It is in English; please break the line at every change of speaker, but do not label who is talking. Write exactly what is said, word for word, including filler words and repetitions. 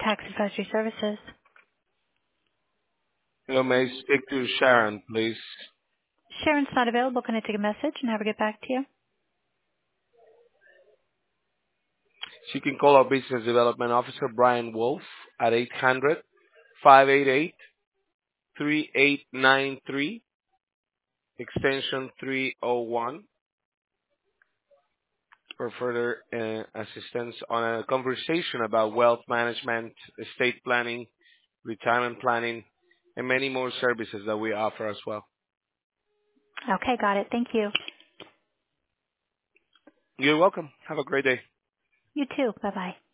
Tax Advisory Services.
Hello, may I speak to Sharon, please?
Sharon's not available. Can I take a message and have her get back to you?
She can call our Business Development Officer, Brian Wolf, at eight hundred, five eight eight, three eight nine three, extension three oh one, for further uh, assistance on a conversation about wealth management, estate planning, retirement planning, and many more services that we offer as well.
Okay, got it. Thank you.
You're welcome. Have a great day.
You too. Bye-bye.